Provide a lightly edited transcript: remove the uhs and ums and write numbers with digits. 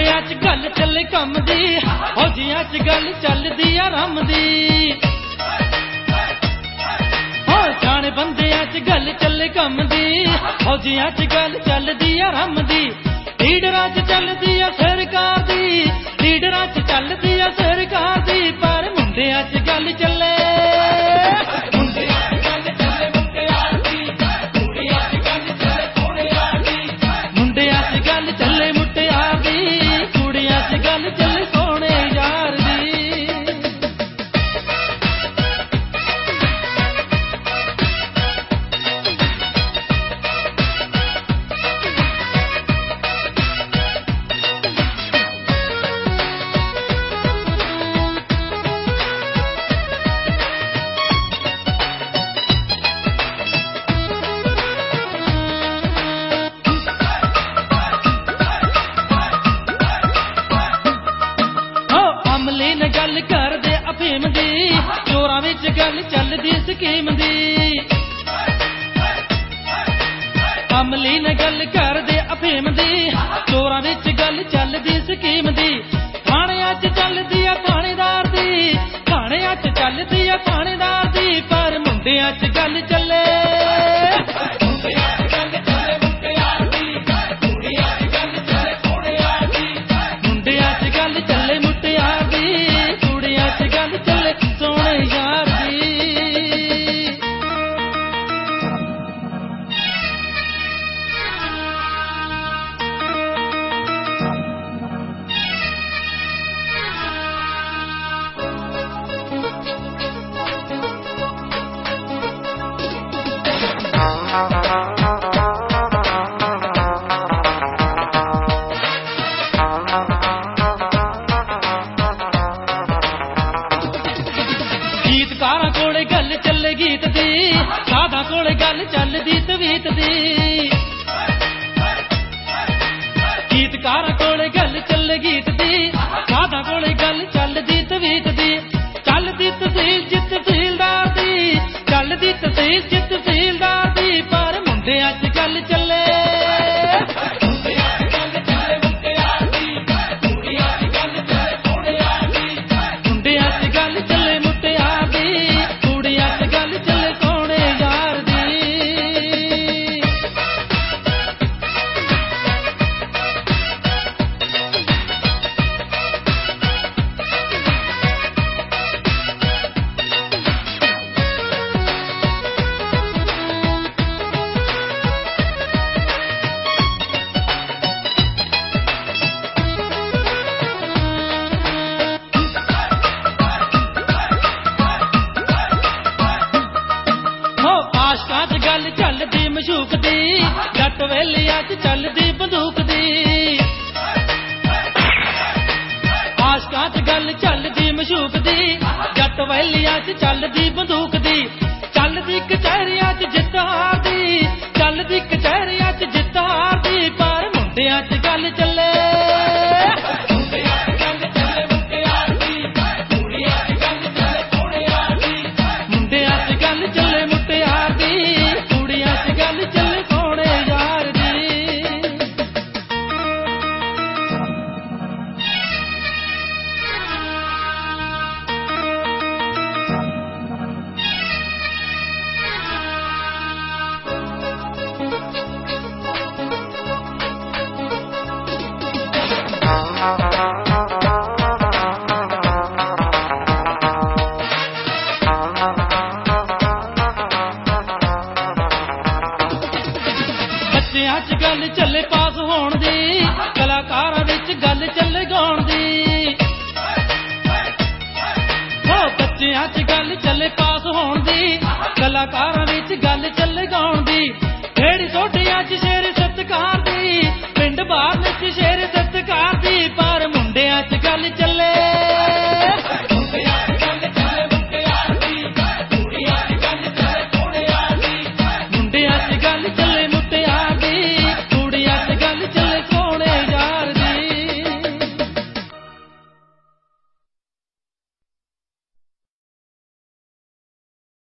ਮੁੰਡਿਆਂ 'ਚ ਗੱਲ ਚੱਲੇ ਕੰਮ ਦੀ, ਫੌਜੀਆਂ 'ਚ ਗੱਲ ਚੱਲਦੀ ਆ ਰੰਮ ਦੀ। ਜਾਣੇ ਬੰਦਿਆਂ 'ਚ ਗੱਲ ਚੱਲੇ ਕੰਮ ਦੀ, ਫੌਜੀਆਂ 'ਚ ਗੱਲ ਚੱਲਦੀ ਆ ਰੰਮ ਦੀ। ਲੀਡਰਾਂ 'ਚ ਚੱਲਦੀ ਆ ਸਰਕਾਰ ਦੀ, ਲੀਡਰਾਂ 'ਚ ਚੱਲਦੀ ਆ ਸਰਕਾਰ ਦੀ, ਪਰ ਮੁੰਡਿਆਂ 'ਚ ਗੱਲ ਚੱਲੇ ਗੱਲ ਕਰਦੇ ਅਫੀਮ ਦੀ, ਚੋਰਾਂ ਵਿੱਚ ਗੱਲ ਚੱਲਦੀ ਸਕੀਮ ਦੀ। ਅਮਲੀ ਨੇ ਗੱਲ ਕਰਦੇ ਅਫੀਮ ਦੀ, ਚੋਰਾਂ ਵਿੱਚ ਗੱਲ ਚੱਲਦੀ ਸਕੀਮ ਦੀ। ਥਾਣਿਆਂ 'ਚ ਚੱਲਦੀ ਆ ਥਾਣੇਦਾਰ ਦੀ, ਥਾਣਿਆਂ 'ਚ ਚੱਲਦੀ ਆ ਥਾਣੇਦਾਰ ਦੀ, ਪਰ ਮੁੰਡਿਆਂ 'ਚ ਗੱਲ ਚੱਲੇ ਗੀਤਕਾਰਾਂ ਕੋਲੇ ਗੱਲ ਚੱਲੇ ਗੀਤ ਦੀ, ਸਾਧਾਂ ਕੋਲੇ ਗੱਲ ਚੱਲਦੀ ਤਵੀਤ ਦੀ। ਗੀਤਕਾਰਾਂ ਕੋਲੇ ਗੱਲ ਚੱਲੇ ਗੀਤ ਦੀ, ਸਾਧਾਂ ਕੋਲੇ ਗੱਲ ਚੱਲਦੀ ਤਵੀਤ ਦੀ। ਚੱਲਦੀ ਤਹਿਸੀਲ ਚ ਤਹਿਸੀਲਦਾਰ ਦੀ, ਚੱਲਦੀ ਤਹਿਸੀਲ ਚ ਤਹਿਸੀਲਦਾਰ ਦੀ, ਪਰ ਮੁੰਡਿਆਂ 'ਚ ਗੱਲ ਚੱਲੇ ਗੱਲ ਚੱਲਦੀ ਮਸ਼ੂਕ ਦੀ, ਜੱਟ ਵੇਲਿਆਂ 'ਚ ਚੱਲਦੀ ਬੰਦੂਕ ਦੀ। ਆਸ਼ਕਾਂ 'ਚ ਗੱਲ ਚੱਲਦੀ ਮਸ਼ੂਕ ਦੀ, ਜੱਟ ਵੇਲਿਆਂ 'ਚ ਚੱਲਦੀ ਬੰਦੂਕ ਦੀ। ਚੱਲਦੀ ਕਚਹਿਰੀਆਂ 'ਚ ਜਿੱਤ ਹਾਰ ਦੀ, ਚੱਲਦੀ ਕਚਹਿਰੀਆਂ 'ਚ ਜਿੱਤ ਹਾਰ ਦੀ, ਪਰ ਮੁੰਡਿਆਂ 'ਚ ਗੱਲ ਚੱਲੇ ਬੱਚਿਆਂ 'ਚ ਗੱਲ ਚੱਲੇ ਪਾਸ ਹੋਣ ਦੀ, ਕਲਾਕਾਰਾਂ ਵਿੱਚ ਗੱਲ ਚੱਲੇ ਗਾਉਣ ਦੀ। ਬੱਚਿਆਂ 'ਚ ਗੱਲ ਚੱਲੇ ਪਾਸ ਹੋਣ ਦੀ, ਕਲਾਕਾਰਾਂ ਵਿੱਚ ਗੱਲ ਚੱਲੇ ਗਾਉਣ ਦੀ। ਢੇੜੀ ਸੋਢੀਆਂ 'ਚ ਸ਼ੇਰ ਸਤਿਕਾਰ ਦੀ, ਪਿੰਡ ਬਾਹਰ ਵਿੱਚ ਸ਼ੇਰ ਸਤਿਕਾਰ ਦੀ, ਪਰ ਮੁੰਡਿਆਂ 'ਚ ਗੱਲ ਚੱਲੇ